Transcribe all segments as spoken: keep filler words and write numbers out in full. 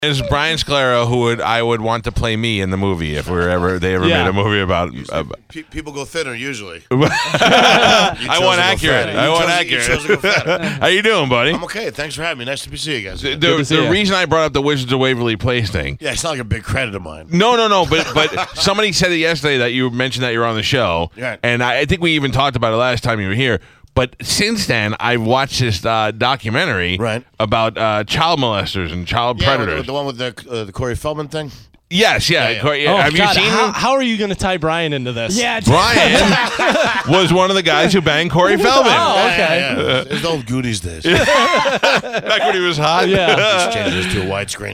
It's Brian Scalera who would I would want to play me in the movie if we were ever they ever Yeah. made a movie about. Uh, Pe- people go thinner usually. I want accurate. I want You chose accurate. to go fatter. How you doing, buddy? I'm okay. Thanks for having me. Nice to see you guys. The, Good to see the ya. reason I brought up the Wizards of Waverly Place thing. Yeah, it's not like a big credit of mine. No, no, no. But but somebody said it yesterday that you mentioned that you were on the show, Yeah. and I, I think we even talked about it last time you were here. But since then, I've watched this uh, documentary Right. about uh, child molesters and child Yeah, predators. the, the one with the uh, the Corey Feldman thing. yes, yeah. Yeah, yeah. Corey- Oh, Have God, you seen how, him? how are you going to tie Brian into this? Yeah, Brian was one of the guys who banged Corey Feldman Oh, okay. Yeah, yeah, yeah. It's the old Goonies days. back when he was hot. Yeah. Just change this to a widescreen.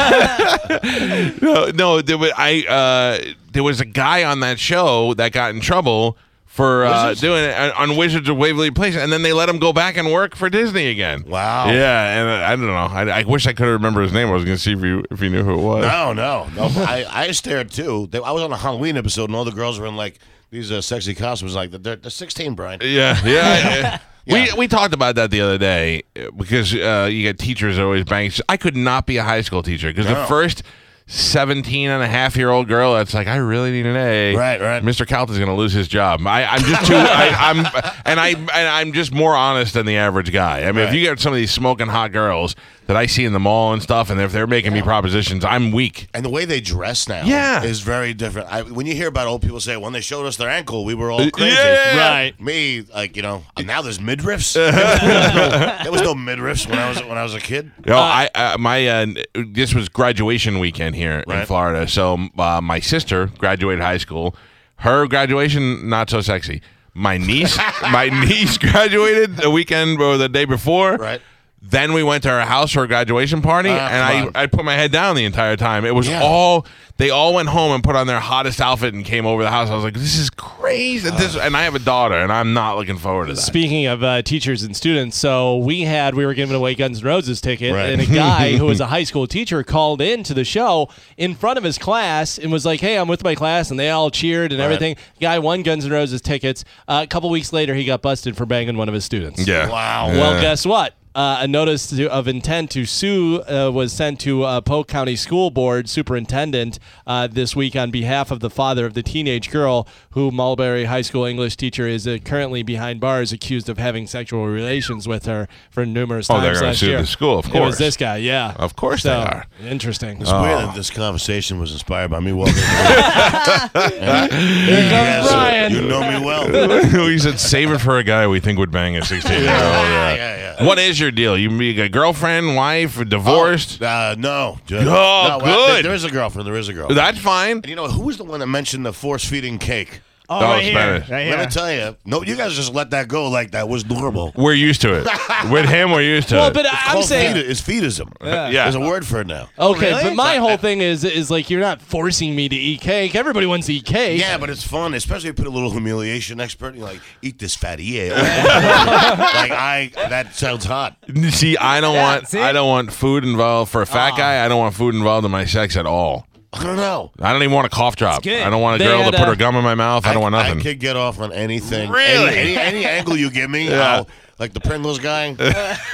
no, no. There was, I uh, there was a guy on that show that got in trouble for uh, Wizards? doing it on Wizards of Waverly Place, and then they let him go back and work for Disney again. Wow. Yeah, and uh, I don't know. I, I wish I could remember his name. I was going to see if you if you knew who it was. No, no, no. I, I stared too. They, I was on a Halloween episode, and all the girls were in like these uh, sexy costumes. Like they're, they're sixteen, Brian. Yeah, yeah. yeah. We Yeah. we talked about that the other day uh, because uh, you get teachers that always bang. I could not be a high school teacher because the No. first seventeen and a half year old girl that's like, I really need an A. Right, right. Mister Calton's going to lose his job. I, I'm just too. I, I'm and I and I'm just more honest than the average guy. I mean, if Right. you get some of these smoking hot girls that I see in the mall and stuff, and if they're making me propositions, I'm weak. And the way they dress now Yeah. is very different. I, when you hear about old people say, when they showed us their ankle, we were all Uh, crazy. yeah. Right. Me, like, you know, now there's midriffs. there, was no, there was no midriffs when I was when I was a kid. You know, I uh, my uh, this was graduation weekend here in Right. Florida. So uh, my sister graduated high school. Her graduation not so sexy. My niece, my niece graduated the weekend or the day before. Right. Then we went to her house for a graduation party, Ah, come and on. I I put my head down the entire time. It was Yeah. all they all went home and put on their hottest outfit and came over the house. I was like, this is crazy. This, and I have a daughter, and I'm not looking forward to that. Speaking of uh, teachers and students, so we had we were giving away Guns N' Roses ticket, Right. and a guy who was a high school teacher called in to the show in front of his class and was like, "Hey, I'm with my class," and they all cheered and Right. everything. The guy won Guns N' Roses tickets. Uh, a couple weeks later, he got busted for banging one of his students. Yeah. Wow. Yeah. Well, guess what? Uh, a notice to, of intent to sue uh, was sent to uh, Polk County School Board Superintendent uh, this week on behalf of the father of the teenage girl who Mulberry High School English teacher is uh, currently behind bars accused of having sexual relations with her for numerous Oh, times they're gonna last sue year. the school, of It was course. this guy, yeah. Of course so, they are. Interesting. It's weird that this conversation was inspired by me walking. Here comes Brian. You know me well. We said save it for a guy we think would bang a sixteen year old. yeah, yeah, yeah. What is your deal? You be a girlfriend, wife, divorced? Oh, uh, no. Just, Oh, no, well, good. There is a girlfriend. There is a girlfriend. That's fine. And you know, who was the one that mentioned the force-feeding cake? Oh, Oh, right here. Spanish. Right Let here. me tell you. No, you guys just let that go like that was normal. We're used to it. With him, we're used to Well, it. but It's I'm called saying. feed- it's feedism. Yeah. There's a word for it now. Okay, Really? but my So- whole thing is is like you're not forcing me to eat cake. Everybody wants to eat cake. Yeah, but it's fun, especially if you put a little humiliation expert. You're like, eat this fatty, yeah. like I, that sounds hot. See, I don't Yeah, want see? I don't want food involved for a fat guy. I don't want food involved in my sex at all. I don't know. I don't even want a cough drop. good. I don't want a They girl had to put a- her gum in my mouth. I don't want I nothing. could get off on anything. Really? Any, any, any angle you give me, Yeah. I'll, like the Pringles guy. like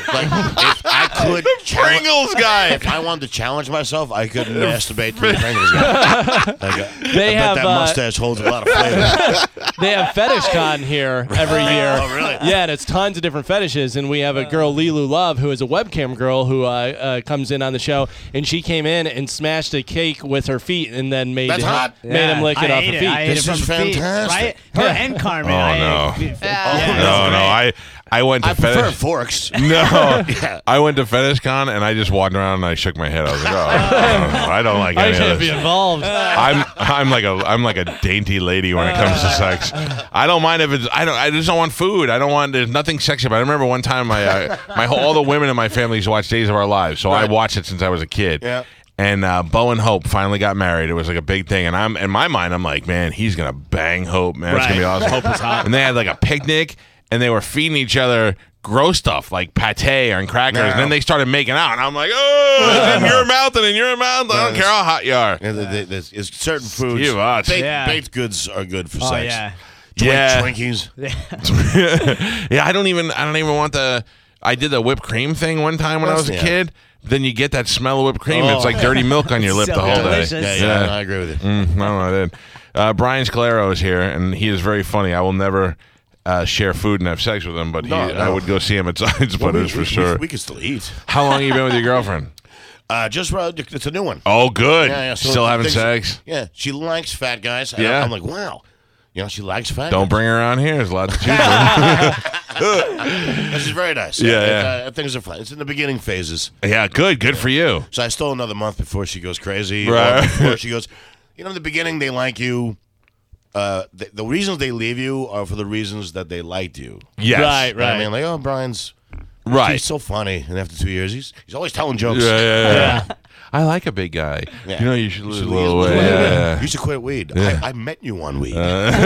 if I could, challenge, Pringles guy. if I wanted to challenge myself, I could masturbate to the Pringles guy. Like, uh, They I have, bet that uh, mustache holds a lot of flavor. They have Fetish Con here every year. Oh, really? Yeah, and it's tons of different fetishes. And we have a girl, Lilu Love, who is a webcam girl who uh, uh, comes in on the show. And she came in and smashed a cake with her feet and then made, That's him, hot. made Yeah, him lick it I off ate her it. feet. I ate This it is from her feet, fantastic. right? Her and Carmen. Oh, I no. ate- Oh, yeah, no, that's no, great. I I went to I prefer fetish. forks. No, Yeah. I went to Fetish Con and I just walked around and I shook my head. I was like, oh, I don't like I any can't of be this. involved. I'm I'm like a I'm like a dainty lady when it comes to sex. I don't mind if it's I don't I just don't want food. I don't want there's nothing sexy about it. I remember one time my uh, my whole, all the women in my family used to watch Days of Our Lives, so I Right. watched it since I was a kid. Yeah. And uh, Bo and Hope finally got married. It was like a big thing, and I'm in my mind I'm like, man, he's gonna bang Hope, man. It's gonna be Right. awesome. Hope is hot. And they had like a picnic, and they were feeding each other gross stuff like pate and crackers, No. and then they started making out, and I'm like, oh, it's in your mouth and in your mouth. I don't No, care how hot you are. Yeah, there- there- There's, there's certain foods. You watch. Baked, Yeah. baked goods are good for Oh, sex. yeah. Twink- Yeah. Twinkies. Yeah, I don't even I don't even want the I did the whipped cream thing one time when I was a Yeah. kid, then you get that smell of whipped cream. Oh. It's like dirty milk on your lip So the whole delicious. day. Yeah, yeah, Yeah. no, I agree with you. Mm, no, I did. Uh, Brian Scalero is here, and he is very funny. I will never uh, share food and have sex with him, but he, No, no. I would go see him at Science Butters for we, sure. We, we can still eat. How long have you been with your girlfriend? Uh, just uh, it's a new one. Oh, good. Yeah, yeah, so Still having things- sex? Yeah, she likes fat guys. And Yeah. I'm like, wow. You know, she likes fat Don't guys. bring her around here. There's a lot to choose from. And she's very nice. Yeah, It- yeah. Uh, things are fun. It's in the beginning phases. Yeah, good. Good for you. So I still another month before she goes crazy. Right. Or before she goes, you know, in the beginning they like you. Uh, the, the reasons they leave you are for the reasons that they liked you. Yes. Right, You know what right. I mean, like, oh, Brian's Right. he's so funny, and after two years, he's he's always telling jokes. Yeah, yeah, yeah. I like a big guy. Yeah. You know, you should You lose should a little lose weight. weight. Yeah. You should quit weed. Yeah. I, I met you on weed.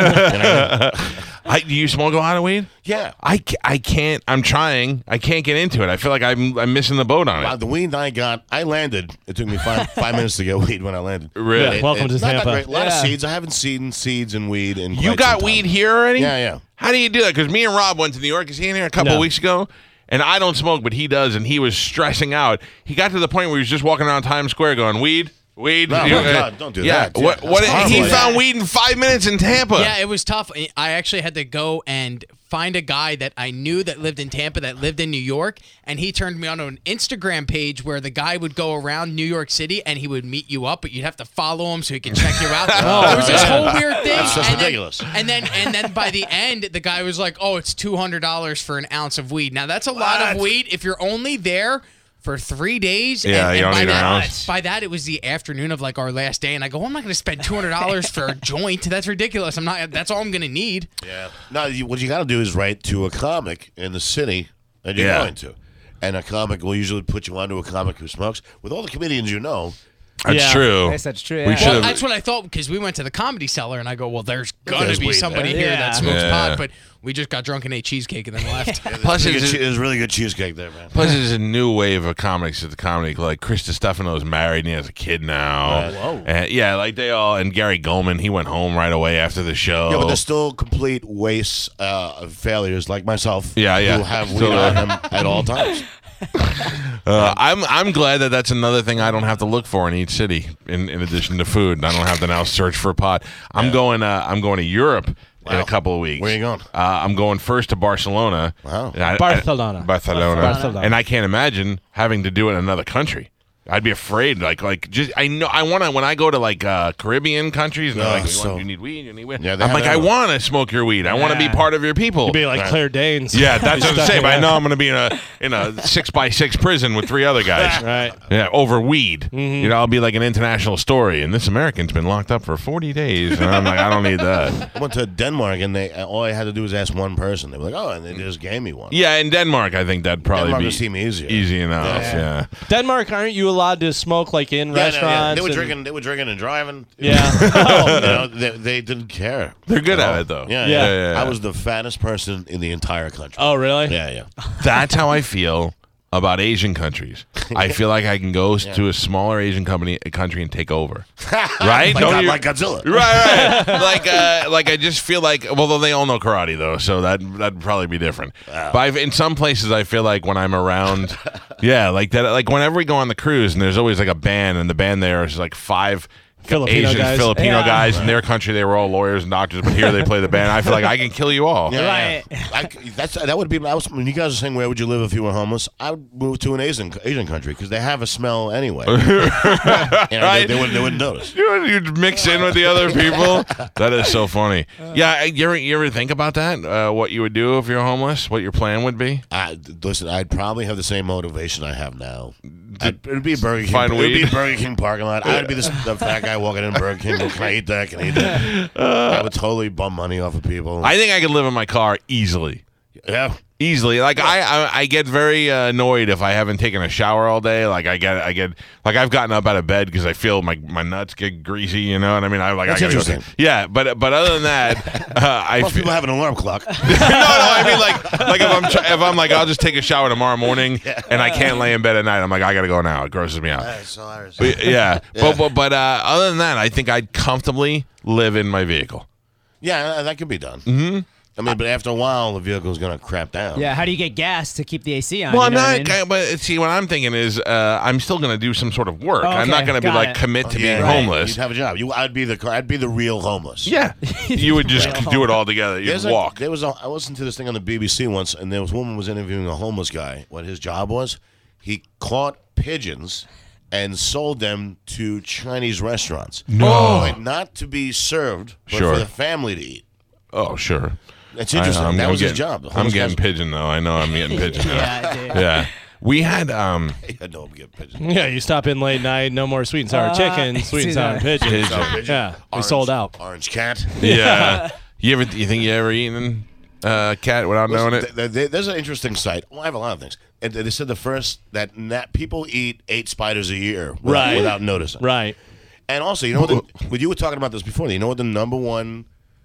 I, do you smoke a lot of weed? yeah. I, ca- I can't. I'm trying. I can't get into it. I feel like I'm I'm missing the boat on Wow, it. the weed I got, I landed. It took me five five minutes to get weed when I landed. Really? Yeah, welcome to not that Tampa. great. A lot Yeah. of seeds. I haven't seen seeds and weed in You quite got some time. weed here already? Yeah, yeah. How do you do that? Because me and Rob went to New York. Is he in here a couple No. of weeks ago? And I don't smoke, but he does, and he was stressing out. He got to the point where he was just walking around Times Square going, weed, weed. No, You- no, uh, God, don't do yeah. that. What? Yeah, What? that's He horrible. found weed in five minutes in Tampa. Yeah, it was tough. I actually had to go and find a guy that I knew that lived in Tampa, that lived in New York, and he turned me on to an Instagram page where the guy would go around New York City and he would meet you up, but you'd have to follow him so he could check you out. Oh, There was this yeah. whole weird thing. That's just and then- ridiculous. And then, and then by the end, the guy was like, "Oh, it's two hundred dollars for an ounce of weed." Now that's a lot of What? weed if you're only there for three days. Yeah, and, you and don't by need an that, ounce. by that, it was the afternoon of like our last day, and I go, "I'm not going to spend two hundred dollars for a joint. That's ridiculous. I'm not. That's all I'm going to need." Yeah. No, you, what you got to do is write to a comic in the city that you're Yeah. going to. And a comic will usually put you onto a comic who smokes. With all the comedians you know, That's Yeah. true. I guess that's true, We yeah. should Well, have. that's what I thought because we went to the Comedy Cellar, and I go, "Well, there's gonna There's be weed somebody there. here Yeah. that smokes Yeah. pot," but we just got drunk and ate cheesecake and then left. Plus, there's, it's, good che- there's really good cheesecake there, man. plus, it's a new wave of comics at the comedy. Like Chris Stefano's married and he has a kid now. Right. Whoa. And, yeah, like they all. And Gary Goldman, he went home right away after the show. Yeah, but there's still complete wastes uh, of failures like myself. Yeah, yeah. Who have weed Still on there. them at all times. Uh, I'm I'm glad that that's another thing I don't have to look for in each city. In, in addition to food, I don't have to now search for a pot. I'm going. Uh, I'm going to Europe in Wow. a couple of weeks. Where you going? Uh, I'm going first to Barcelona. Wow. And I- Barcelona. I- Barcelona. Barcelona. And I can't imagine having to do it in another country. I'd be afraid. Like, like just I know I want to when I go to like uh, Caribbean countries. And they're Oh, like, you, so- want, you need weed. You need weed. Yeah, they I'm have like, that I one. want to smoke your weed. I want to be Yeah. part of your people. You'd be like Right. Claire Danes. Yeah, that's what I'm Stuck saying. in But I there. know I'm going to be in a in a six by six prison with three other guys. Right. Yeah, over weed. You know, I'll be like an international story, and this American's been locked up for forty days. And I'm like, I don't need that. I went to Denmark, and they all I had to do was ask one person. They were like, "Oh," and they just gave me one. Yeah, in Denmark, I think that'd probably Denmark be would seem easier. easy enough. Yeah. Yeah. Denmark, aren't you allowed to smoke like in Yeah, no, yeah. restaurants? They were and- drinking. They were drinking and driving. Yeah. you know, they, they didn't care. They're good at at all. it, though. Yeah, Yeah. yeah. Yeah, yeah. I was the fattest person in the entire country. Oh, really? Yeah, yeah. That's how I feel about Asian countries. I feel like I can go to a smaller Asian company, a country, and take over. Right? like, Don't God- you- like Godzilla. Right, right. like, uh, like I just feel like, well, they all know karate though, so that that'd probably be different. But I've, in some places, I feel like when I'm around, yeah, like that. Like whenever we go on the cruise, and there's always like a band, and the band there is like five. Filipino Asian guys. Filipino Yeah. guys in their country, they were all lawyers and doctors, but here they play the band. I feel like I can kill you all. Yeah, Right. yeah. I, that's that would be. I was, when you guys are saying where would you live if you were homeless, I would move to an Asian Asian country because they have a smell anyway. you know, they, Right. they wouldn't. They wouldn't notice. You you'd mix in with the other people. That is so funny. Yeah, you ever, you ever think about that? Uh, what you would do if you're homeless? What your plan would be? I, listen, I'd probably have the same motivation I have now. I'd, it'd be a Burger King. Find It'd be weed? a Burger King parking lot. I'd be the, the fat guy walking in Burger King. Can I eat that? Can I eat that? I would totally bum money off of people. I think I could live in my car easily. yeah. Easily, like I, I, I get very uh, annoyed if I haven't taken a shower all day. Like I get, I get, like I've gotten up out of bed because I feel my, my nuts get greasy. You know what I mean? I like. That's I gotta go interesting. take- yeah, but but other than that, uh, I Most feel, people have an alarm clock. no, no. I mean, like, like if I'm tr- if I'm like, I'll just take a shower tomorrow morning, and I can't lay in bed at night. I'm like, I gotta go now. It grosses me out. That's hilarious. But, yeah, but but, but uh, other than that, I think I'd comfortably live in my vehicle. Yeah, that could be done. Mm-hmm. I mean, but after a while, the vehicle's going to crap down. Yeah, how do you get gas to keep the A C on? Well, you I'm know not. what I mean? But see, what I'm thinking is, uh, I'm still going to do some sort of work. Oh, I'm not okay, going to be got like it. commit to Yeah, being right. homeless. You'd have a job. You, I'd be the I'd be the real homeless. Yeah, you would just Real do it all together. You'd There's a- walk. there was a, I listened to this thing on the B B C once, and there was a woman was interviewing a homeless guy. What his job was, he caught pigeons and sold them to Chinese restaurants. No. But not to be served, but Sure. for the family to eat. Oh, sure. That's interesting. I, I'm, that I'm was getting, his job. The I'm homeless getting guy's- pigeon though. I know I'm getting pigeon. now. Yeah, dude. Yeah. We had um. I know I'm getting pigeons. Yeah, you stop in late night, no more sweet and sour Uh, chicken, sweet and sour see that. pigeons. Pigeon. Pigeon. Yeah, we Orange- sold out. Orange cat. Yeah. You ever? You think you ever eaten uh, cat without knowing Listen, it? th- th- there's an interesting site. Well, I have a lot of things. And they said the first that na- people eat eight spiders a year without, Right. without noticing. Right. And also, you know what? The, when you were talking about this before, you know what the number one,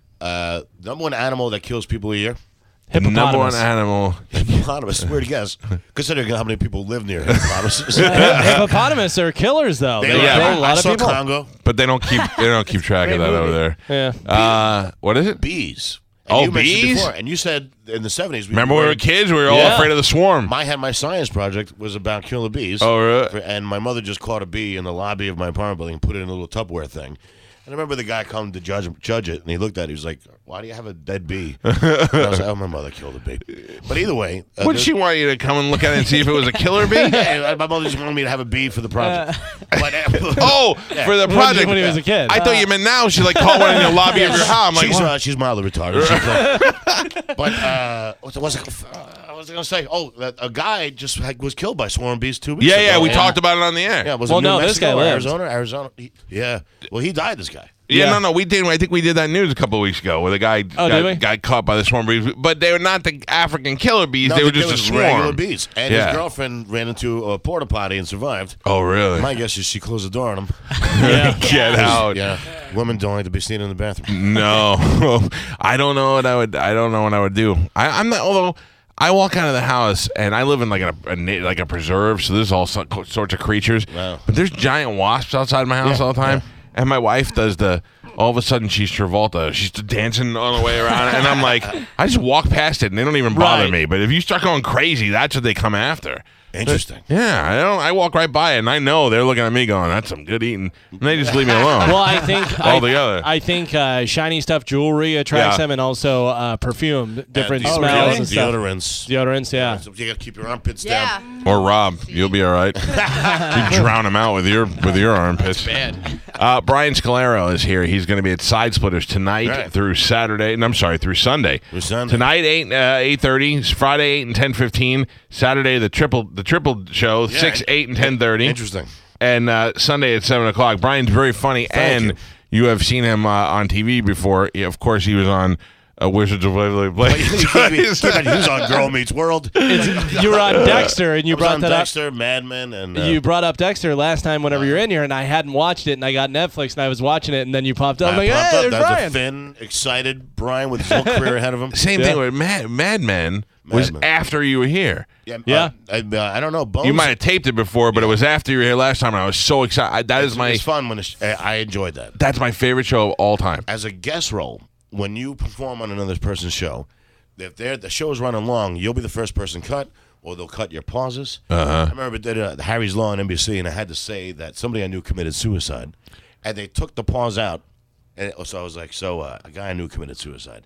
uh, number one animal that kills people a year? The number one Hippopotamus. animal. Hippopotamus. Weird to guess, considering how many people live near hippopotamuses. Hippopotamus are killers, though. They, They- yeah, kill I, a lot I of saw people. Congo But they don't keep. They don't keep track of Great that movie. over there. Yeah. Uh, what is it? bees. And Oh, you mentioned bees? Before, and you said in the seventies. Remember when we were kids? We were all Yeah. afraid of the swarm. My had my science project was about killer bees. Oh, really? And my mother just caught a bee in the lobby of my apartment building and put it in a little Tupperware thing. And I remember the guy come to judge judge it, and he looked at it. He was like, "Why do you have a dead bee?" And I was like, "Oh, my mother killed a bee." But either way, uh, Would she want you to come and look at it and see if it was a killer bee? Yeah, my mother just wanted me to have a bee for the project. But, uh, Oh, for the project. when he was a kid. I thought you meant now. She like caught one in the lobby of your house. I'm like, she's what? uh, she's mildly retarded. She's like- but uh, what was it? Uh, what was I going to say? Oh, that a guy just had, was killed by swarm bees two weeks yeah, ago. yeah. We And- talked about it on the air. Yeah, was Well, it New no, this Mexico guy or lived. Arizona? Arizona. He- yeah. Well, he died. This guy. Yeah, Yeah. no, no, we did. I think we did that news a couple of weeks ago where the guy Oh, did we? got, got caught by the swarm bees, but they were not the African killer bees. No, they were there just a was regular swarm. bees. And Yeah. his girlfriend ran into a porta potty and survived. Oh, really? My guess is she closed the door on him. Yeah. Get out. Yeah, women don't like to be seen in the bathroom. No, I don't know what I would. I don't know what I would do. I, I'm not. Although I walk out of the house and I live in like a, a na- like a preserve, so there's all so- sorts of creatures. Wow. But there's giant wasps outside my house Yeah, all the time, yeah. and my wife does the. All of a sudden, she's Travolta. She's dancing on the way around, and I'm like, I just walk past it, and they don't even bother Right. me. But if you start going crazy, that's what they come after. Interesting. Yeah, I don't. I walk right by it, and I know they're looking at me, going, "That's some good eating," and they just leave me alone. Well, I think I, Altogether. I think uh, shiny stuff jewelry attracts Yeah. them, and also uh, perfume, different And smells really? and stuff. Deodorants. Deodorants, yeah. So you got to keep your armpits Yeah. down. Or Rob, you'll be all right. You drown him out with your with your armpits. Bad. Uh, Brian Scalero is here. He's going to be at Side Splitters tonight Right. through Saturday. And I'm sorry, through Sunday. Through Sunday. Tonight eight uh, eight thirty. Friday eight and ten fifteen. Saturday the triple the triple show Yeah. six eight and ten thirty. Interesting. And uh, Sunday at seven o'clock. Brian's very funny, Thank and you. you. have seen him uh, on T V before. Yeah, of course, he was on uh, Wizards of Waverly But you Place. can't be- you can't be- he was on Girl Meets World. It's, you were on Dexter, and you I was brought on that Dexter, Mad Men, and uh, up. You brought up Dexter last time whenever you're in here, and I hadn't watched it, and I got Netflix, and I was watching it, and then you popped up. I'm I like, popped hey, up. there's That was Brian. a thin, excited Brian with his whole career ahead of him. Same Yeah. thing with Mad, Mad Men was Men. after you were here. Yeah, Yeah. uh, I, uh, I don't know. Bones, You might have taped it before, but it was after you were here last time, and I was so excited. I, that is it's, my it's fun when it's, uh, I enjoyed that. that's my favorite show of all time. As a guest role, when you perform on another person's show, if they're, the show's running long, you'll be the first person cut, or they'll cut your pauses. Uh-huh. I remember did uh, Harry's Law on N B C, and I had to say that somebody I knew committed suicide, and they took the pause out, and it, so I was like, so uh, a guy I knew committed suicide.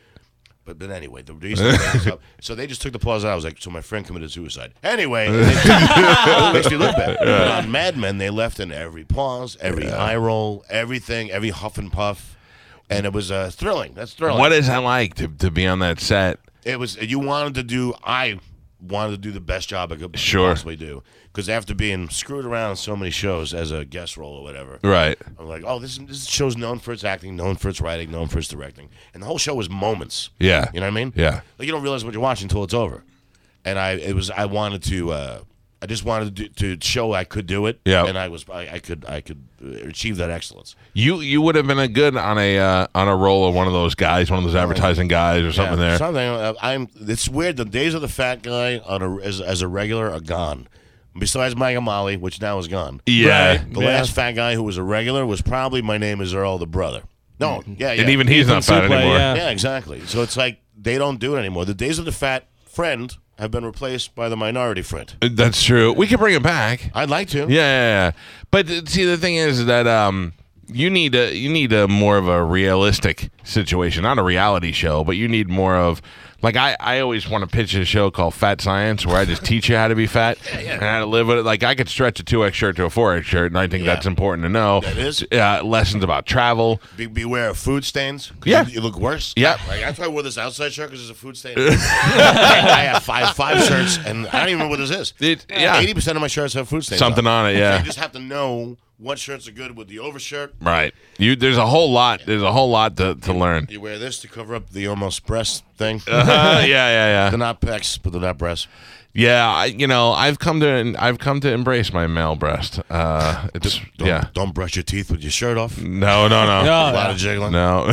But, but anyway, the reason I bring this up, so they just took the pause out. I was like, so my friend committed suicide. Anyway, it makes me look bad. But on Mad Men, they left in every pause, every eye roll, everything, every huff and puff, and it was uh, thrilling. That's thrilling. What is that like to, to be on that set? It was. You wanted to do. I wanted to do the best job I could Sure. possibly do, because after being screwed around on so many shows as a guest role or whatever, Right. I'm like, oh, this, this show's known for its acting, known for its writing, known for its directing, and the whole show was moments. Yeah. You know what I mean? Yeah. Like you don't realize what you're watching until it's over. And I, it was. I wanted to. Uh, I just wanted to, do, to show I could do it. Yeah. And I was. I, I could. I could uh, achieve that excellence. You you would have been a good on a uh, on a role of one of those guys, one of those advertising guys or something Yeah, there. Something. Uh, I'm. It's weird. The days of the fat guy on a, as, as a regular are gone. Besides Mike and Molly, which now is gone. Yeah. The Yeah. last fat guy who was a regular was probably My Name Is Earl, the brother. No, yeah, yeah. And even he's not fat Suplee, anymore. yeah. Yeah, exactly. So it's like they don't do it anymore. The days of the fat friend have been replaced by the minority friend. That's true. We could bring it back. I'd like to. Yeah, yeah, yeah. But uh, see, the thing is that um, you need a you need a more of a realistic situation, not a reality show, but you need more of like I, I always want to pitch a show called Fat Science where I just teach you how to be fat and how to live with it. Like I could stretch a two X shirt to a four X shirt, and I think Yeah. that's important to know. That is. Uh, lessons about travel. Be, beware of food stains. 'Cause Yeah. you, you look worse. Yeah. Like that's why I wore this outside shirt because there's a food stain. I have five five shirts, and I don't even know what this is. It- yeah. Eighty percent of my shirts have food stains. Something on it, So yeah. you just have to know what shirts are good with the overshirt. Right. You there's a whole lot. There's a whole lot to, to learn. You wear this to cover up the almost breast thing. Uh, yeah, yeah, They're yeah. not pecs, but they're not breasts. Yeah, I, you know, I've come to I've come to embrace my male breast. Uh, it's Don't, yeah. Don't brush your teeth with your shirt off. No, no, no. A No, lot yeah. of jiggling. No.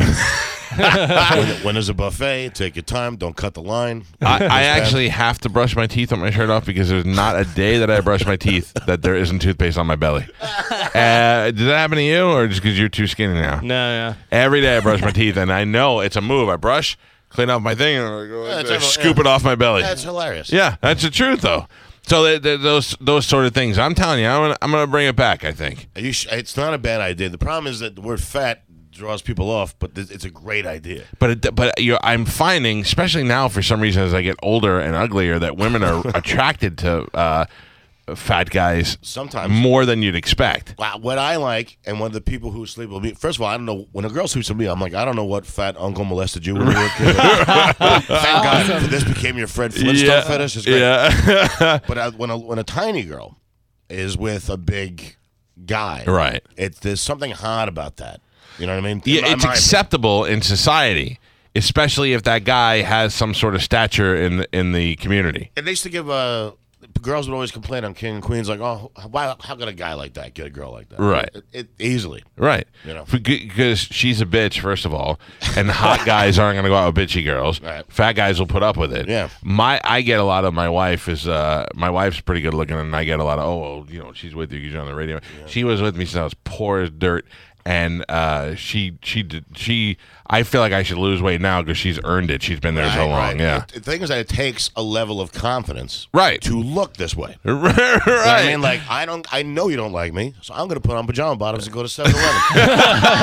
when, when there's a buffet, take your time. Don't cut the line. I, I actually have to brush my teeth with my shirt off because there's not a day that I brush my teeth that there isn't toothpaste on my belly. Uh, did that happen to you, or just because you're too skinny now? No, yeah. Every day I brush my teeth, and I know it's a move. I brush, clean off my thing, and I go, Yeah, it's I ever- scoop yeah. it off my belly. That's hilarious. Yeah, that's the truth, though. So th- th- those those sort of things, I'm telling you, I'm gonna, I'm gonna bring it back. I think. You sh- it's not a bad idea. The problem is that the word fat draws people off, but th- it's a great idea. But it, but you I'm finding, especially now, for some reason, as I get older and uglier, that women are attracted to uh, fat guys Sometimes. more than you'd expect. Wow, what I like, and when the people who sleep with me, first of all, I don't know, when a girl sleeps with me, I'm like, I don't know what fat uncle molested you when you were a kid. Thank God this became your Fred Flintstone fetish. It's great. Yeah. But I, when, a, when a tiny girl is with a big guy, Right. It, there's something hot about that. You know what I mean? Yeah, In my it's mind. acceptable in society, especially if that guy has some sort of stature in the, in the community. And they used to give, uh, girls would always complain on King and Queens, like, oh, why, how could a guy like that get a girl like that? Right. It, it, easily. Right. You know. Because she's a bitch, first of all, and hot guys aren't going to go out with bitchy girls. Right. Fat guys will put up with it. Yeah. My I get a lot of my wife is uh my wife's pretty good looking, and I get a lot of oh well, you know, she's with you because you're on the radio. She was with me since I was poor as dirt. And uh, she she did she I feel like I should lose weight now because she's earned it. She's been there so Right, long. right. Yeah. The thing is that it takes a level of confidence Right. to look this way. right. You know what I mean, like I don't, I know you don't like me, so I'm going to put on pajama bottoms and go to seven eleven.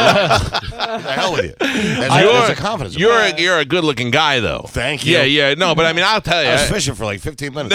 The hell with you. There's, a, there's a confidence. You're about it. a, you're a good looking guy though. Thank you. Yeah, yeah. No, but I mean, I'll tell you. I was fishing for like fifteen minutes.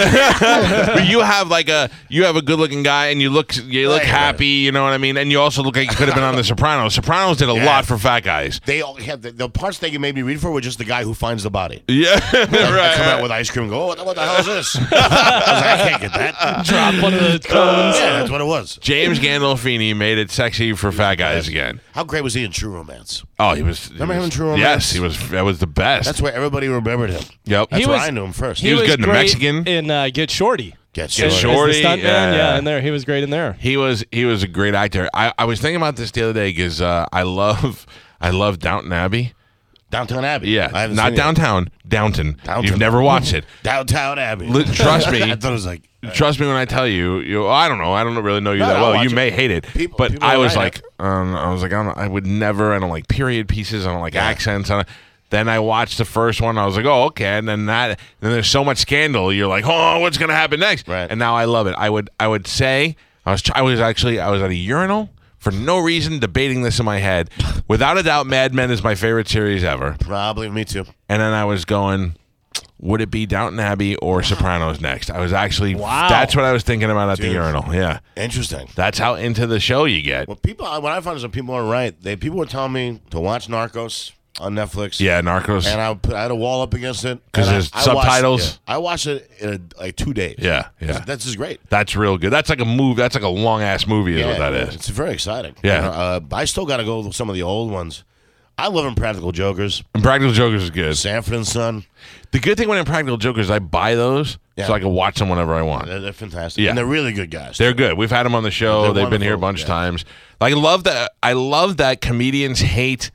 But you have like a you have a good looking guy and you look you look Right, happy, you know what I mean, and you also look like you could have been on The Sopranos. Sopranos did a Yeah. lot for fat guys. They all have the, the parts that you made me read for were just the guy who finds the body. Yeah, I come out right. with ice cream and go, oh, what, what the hell is this? I, was like, I can't get that. Drop one of the cones. Yeah, that's what it was. James Gandolfini made it sexy for fat guys again. How great was he in True Romance? Oh, he was. he Remember him was- in True Romance? Yes, he was. That was the best. That's where everybody remembered him. Yep. That's He where was- I knew him first. He was good in The great Mexican. in uh, Get Shorty. Get Get Shorty. Shorty. As the stuntman, yeah. yeah, in there, he was great in there. He was he was a great actor. I, I was thinking about this the other day because uh, I love I love Downton Abbey. Downtown Abbey. Yeah, I haven't not seen it. downtown, Downton. Downton. You've never watched it. Downtown Abbey. Li- trust me. I thought it was like. Trust me when I tell you, you. I don't know. I don't really know you No, that I'll well. watch You it. may hate it, People- but people I are was right. like, um, I was like, I, don't, I would never. I don't like period pieces. I don't like accents. I don't, then I watched the first one. I was like, oh, okay. And then that. Then there's so much scandal. You're like, oh, what's gonna happen next? Right. And now I love it. I would. I would say I was. I was actually. I was at a urinal for no reason, debating this in my head. Without a doubt, Mad Men is my favorite series ever. Probably me too. And then I was going, would it be Downton Abbey or Sopranos next? I was actually, Wow. that's what I was thinking about at the Dude. urinal. Yeah. Interesting. That's how into the show you get. Well, people. What I found is that people are right. They people were telling me to watch Narcos on Netflix. Yeah, Narcos. And I, put, I had a wall up against it 'Cause and I- there's I watched- subtitles? yeah. I watched it in like two days. Yeah, yeah. That's just great. That's real good. That's like a move. That's like a long ass movie, is what that is. It's very exciting. Yeah. You know, uh, I still got to go with some of the old ones. I love Impractical Jokers, And Practical Jokers is good. Sanford and Son. The good thing with Impractical Jokers, I buy those Yeah. so I can watch them whenever I want. They're, they're fantastic. Yeah. And they're really good guys. They're good. We've had them on the show. They're They've been here a wonderful. bunch of Yeah. times. Like, I love that. I love that comedians hate.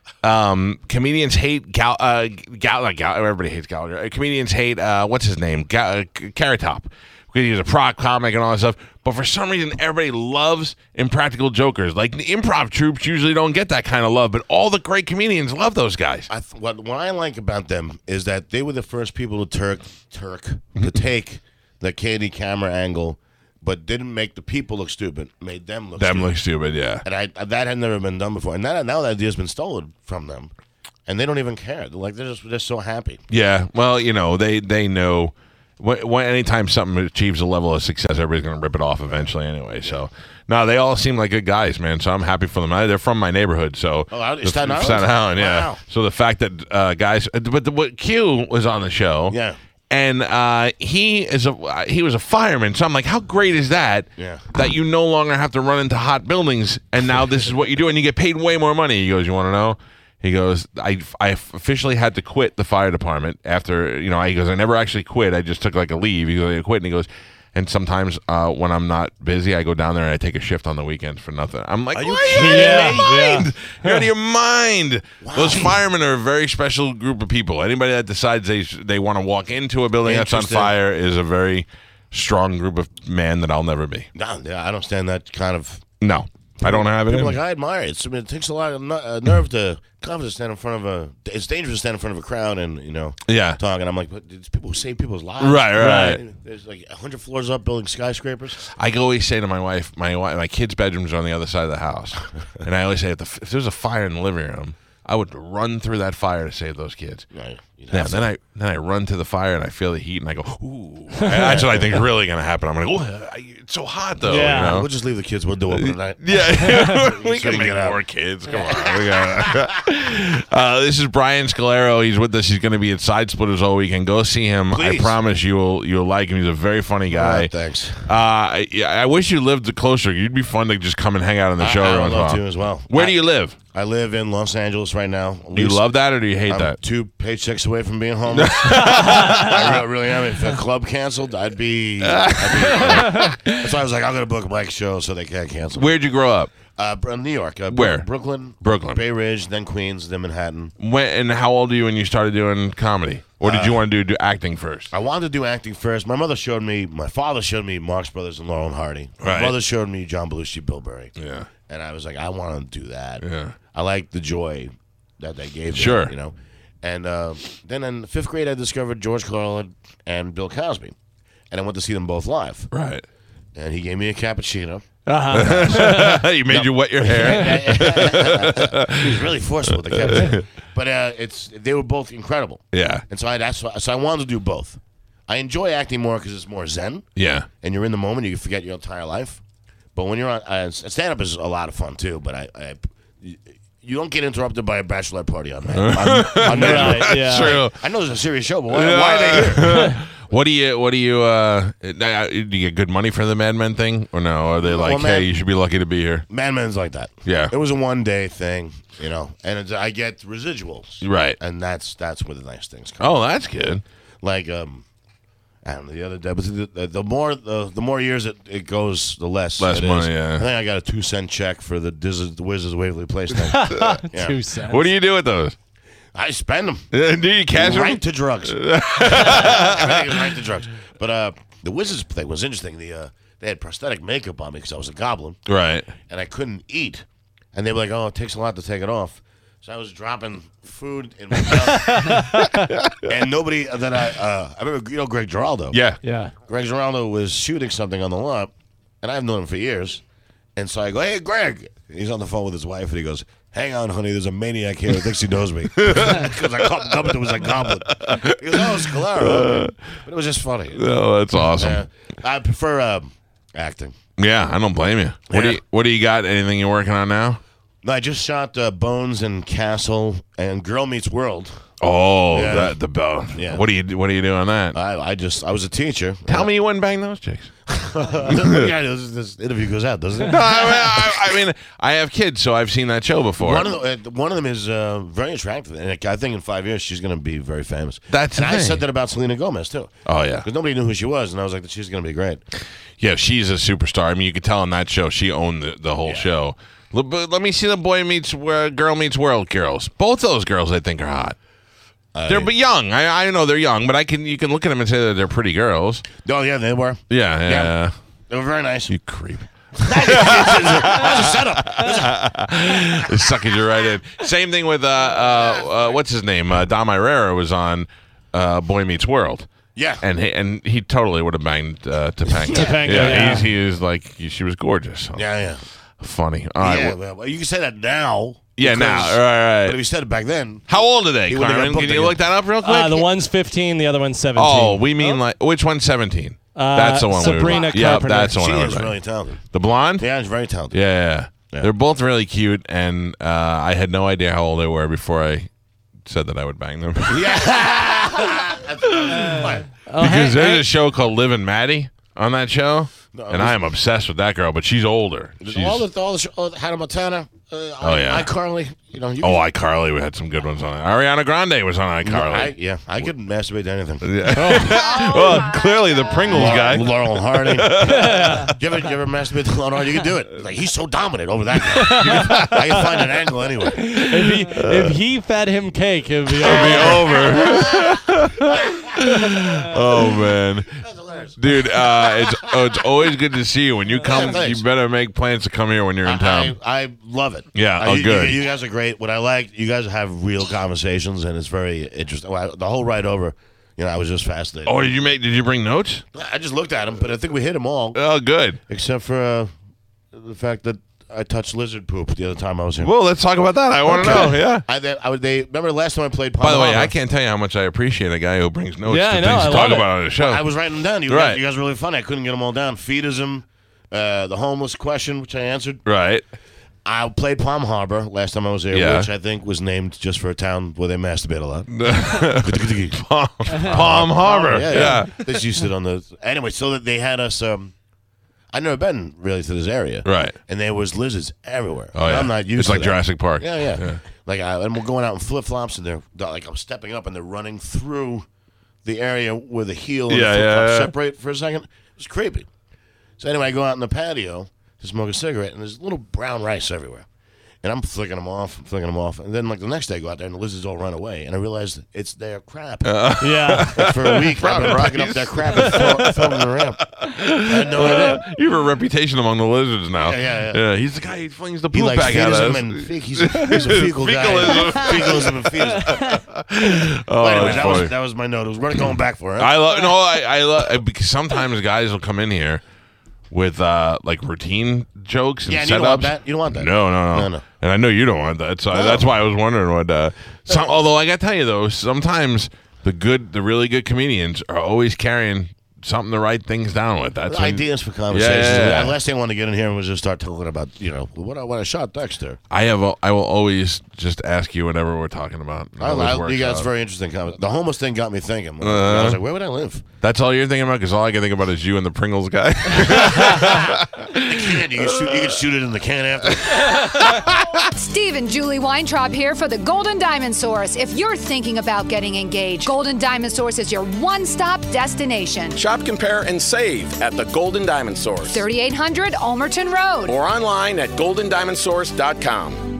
Um, comedians hate Gal. Uh, Gal. Not Gal. Everybody hates Gallagher. Uh, comedians hate. Uh, what's his name? Ga- uh, Carrot Top. because he's a prop comic and all that stuff. But for some reason, everybody loves Impractical Jokers. Like the improv troops usually don't get that kind of love, but all the great comedians love those guys. I th- what, what I like about them is that they were the first people to turk, turk to take the candy camera angle, but didn't make the people look stupid, made them look Them stupid. look stupid, yeah. And I that had never been done before. And that, now that idea's been stolen from them, and they don't even care. They're like they're just they're so happy. Yeah, well, you know, they they know when, when anytime something achieves a level of success, everybody's going to rip it off eventually anyway. So, no, they all seem like good guys, man. So I'm happy for them. I, they're from my neighborhood, so Oh, out- the- Staten Island? Staten Island, yeah. Wow. So the fact that uh, guys, but the, what Q was on the show, Yeah. and uh, he is a he was a fireman. So I'm like, how great is that? Yeah. That you no longer have to run into hot buildings, and now this is what you do, and you get paid way more money. He goes, you want to know? He goes, I, I officially had to quit the fire department after, you know, he goes, I never actually quit. I just took like a leave. He goes, I quit. And he goes, and sometimes uh, when I'm not busy, I go down there and I take a shift on the weekends for nothing. I'm like, Are are you you kidding out of me? your mind? Yeah. You're out of your mind. Those firemen are a very special group of people. Anybody that decides they they want to walk into a building that's on Interesting. fire is a very strong group of men that I'll never be. No, yeah, I don't stand that kind of. No, I don't have it. People in like me. I admire it. It's, I mean, it takes a lot of ner- uh, nerve to confidence to stand in front of a. It's dangerous to stand in front of a crowd and you know Yeah. talk. And I'm like, but it's people who save people's lives. Right, right. There's like a hundred floors up building skyscrapers. I always say to my wife, my wife, my kids' bedrooms are on the other side of the house, and I always say, if, the, if there's a fire in the living room, I would run through that fire to save those kids. Right. You'd Yeah, have to. then I then I run to the fire and I feel the heat and I go, ooh. And that's what I think is really going to happen. I'm going to go, oh, it's so hot though. Yeah. You know? We'll just leave the kids window open tonight. Yeah, we So can you make get out. more kids. Come on. We got uh, this is Brian Scalero. He's with us. He's going to be at Side Splitters all weekend. Go see him. Please. I promise you will you'll like him. He's a very funny All guy. right, thanks. Uh, I, yeah, I wish you lived closer. You'd be fun to just come and hang out on the show I, I every would once in a love while. to as well. Where I, do you live? I live in Los Angeles right now. At Do you least love that or do you hate I'm that? two paychecks away from being homeless. I really, really am. If the club canceled, I'd be. I'd be uh, that's why I was like, I'm going to book Mike's show so they can't cancel. Where'd you grow up? Uh, Br- New York. Uh, Where? Brooklyn. Brooklyn. Bay Ridge, then Queens, then Manhattan. When and how old are you when you started doing comedy? Or did you want to do, do acting first? I wanted to do acting first. My mother showed me, my father showed me Marx Brothers and Laurel and Hardy. My Right. mother showed me John Belushi, Bill Murray. Yeah. And I was like, I want to do that. Yeah. I like the joy that they gave me. Sure. You know? And uh, then in fifth grade, I discovered George Carlin and Bill Cosby. And I went to see them both live. Right. And he gave me a cappuccino. You made you wet your hair. He was really forceful with the cappuccino. But uh, it's they were both incredible. Yeah. And so I, that's why, so I wanted to do both. I enjoy acting more because it's more zen. Yeah. And you're in the moment, you can forget your entire life. But when you're on, uh, stand up is a lot of fun too. But I, I you don't get interrupted by a bachelor party on that. On, on that. Right, yeah. True. I know there's a serious show, but why, why are they here? What do you? What do you? Uh, do you get good money for the Mad Men thing, or no? Are they like, Well, man- hey, you should be lucky to be here? Mad Men's like that. Yeah. It was a one day thing, you know, and it's, I get residuals. Right. And that's that's where the nice things come. Oh, that's good. Like um, I don't know, the other day, but the, the, the more the, the more years it, it goes, the less Less it is. money, yeah. I think I got a two cent check for the Diz- the Wizards of Waverly Place thing. Yeah. Two cents. What do you do with those? I spend them. Do you cash Right them? to drugs. Everything is right to drugs. But uh, the Wizards thing was interesting. The uh, they had prosthetic makeup on me because I was a goblin Right. and I couldn't eat, and they were like, "Oh, it takes a lot to take it off." So I was dropping food in my mouth, and nobody that I uh, I remember, you know, Greg Giraldo. Yeah. Yeah. Greg Giraldo was shooting something on the lot, and I've known him for years. And so I go, "Hey, Greg." He's on the phone with his wife, and he goes, "Hang on, honey. There's a maniac here who thinks he knows me because I caught up to him as a goblin." He goes, "Oh, it's Scalero." But it was just funny. Oh, that's awesome. Uh, I prefer um, acting. Yeah, I don't blame you. What do Yeah. you? What do you got? Anything you're working on now? No, I just shot uh, Bones and Castle and Girl Meets World. Oh, Yeah. that, the bell. Yeah. What do you? What do you do on that? I, I just I was a teacher. Tell me you wouldn't bang those chicks. yeah, this, this interview goes out, doesn't it? No, I, mean, I, I mean, I have kids, so I've seen that show before. One of, the, uh, one of them is uh, very attractive, and I think in five years she's going to be very famous. That's and the I thing. said that about Selena Gomez too, Oh yeah, because nobody knew who she was, and I was like, she's going to be great. yeah. She's a superstar. I mean, you could tell in that show she owned the, the whole Yeah. show. L- But let me see the Boy Meets uh, Girl Meets World girls. Both those girls, I think, are hot. Uh, They're but young. I I know they're young, but I can you can look at them and say that they're pretty girls. Oh yeah, they were. Yeah, yeah. Yeah. yeah. They were very nice. You creep. That was a setup. It sucking you right in. Same thing with uh, uh, uh what's his name? Uh, Dom Irrera was on uh, Boy Meets World. Yeah. And he, and he totally would have banged uh, Topanga. Topanga, yeah, yeah. He's, he is like she was gorgeous. So. Yeah, yeah. Funny. All right. yeah, well- well, you can say that now. yeah. Now. because- All right. But if Right. you said it back then, How old are they, He would've got Carmen? booked Can you again. look that up real quick? Uh, the one's fifteen, the other one's seventeen. oh, we mean like which one's seventeen? Uh, that's the one. Sabrina we were, Yep, Carpenter. that's the one. she I is was right. really talented. The blonde. Yeah, she's very talented. Yeah, yeah. Yeah. They're both really cute, and uh, I had no idea how old they were before I said that I would bang them. Yeah. Because there's a show called Liv and Maddie on that show, No, and it was- I am obsessed with that girl, but she's older. She's, all the all the sh- all the Hannah Montana. Uh, Oh, yeah. iCarly. You know. You oh, can- iCarly, we had some good ones on it. Ariana Grande was on I, iCarly. yeah, I could masturbate to anything. Well, clearly the Pringles guy. Laurel Hardy. you ever you ever masturbate to Laurel Hardy? You can do it. Like he's so dominant over that guy. You can- I can find an angle anyway. If he, if he fed him cake, it'd be Be over. over. Oh man, dude, uh, it's oh, it's always good to see you. When you come, thanks. you better make plans to come here when you're in town. I, I love it. Yeah, Uh, oh, you, good. You, you guys are great. What I like, you guys have real conversations, and it's very interesting. Well, the whole ride over, you know, I was just fascinated. Oh, did you make? Did you bring notes? I just looked at them, but I think we hit them all, Oh, good. except for uh, the fact that I touched lizard poop the other time I was here. Well, let's talk about that. I want to know. Yeah. I, they, I would. They remember the last time I played. By the way, Palmer? I can't tell you how much I appreciate a guy who brings notes Yeah, to I know, things I to talk love it. about on the show. I was writing them down. You, Right. guys, you guys were really funny. I couldn't get them all down. Feedism, uh, the homeless question, which I answered. right. I played Palm Harbor last time I was there, Yeah. which I think was named just for a town where they masturbate a lot. Palm, Palm Harbor. Yeah, Yeah. yeah. They used it on the anyway. So that they had us. Um, I'd never been really to this area, Right. And there was lizards everywhere. Oh, yeah. I'm not used. It's to like that. Jurassic Park. Yeah, yeah. Yeah. Like I, and we're going out in flip flops, and they're they're like I'm stepping up, and they're running through the area where the heel and Yeah, the flip yeah, flop yeah. separate for a second. It was creepy. So anyway, I go out in the patio to smoke a cigarette, and there's little brown rice everywhere. And I'm flicking them off, I'm flicking them off. And then, like, the next day I go out there and the lizards all run away. And I realized it's their crap. Yeah. Like, for a week, I've been picking up their crap and throw- throwing them around. I had no idea. You have a reputation among the lizards now. Yeah, yeah, yeah. he's the guy who flings the He poop likes back at fetism us. and fe- he's, a, he's a fecal guy. Fecalism. Fecalism and fetism. Oh, anyway, that's that funny. was, that was my note. It was worth going back for it. I love no, I I love because sometimes guys will come in here with uh like routine jokes and Yeah, and setups. you don't want that? You don't want that? No, no, no, No, no. And I know you don't want that, so I- No. that's why I was wondering what. Uh, some, although I got to tell you though, sometimes the good, the really good comedians are always carrying something to write things down with. That's when- Ideas for conversations. Yeah, yeah, yeah. The last thing I wanted to get in here was just start talking about, you know, what I, what I shot Dexter. I have. A, I will always just ask you whenever we're talking about. It I, always I, works you guys out. very interesting comment. The homeless thing got me thinking. I Uh-huh. was like, where would I live? That's all you're thinking about, because all I can think about is you and the Pringles guy. You can, you, can shoot, you can shoot it in the can after. Steve and Julie Weintraub here for the Golden Diamond Source. If you're thinking about getting engaged, Golden Diamond Source is your one-stop destination. Shop, compare, and save at the Golden Diamond Source thirty-eight hundred Ulmerton Road. or online at golden diamond source dot com.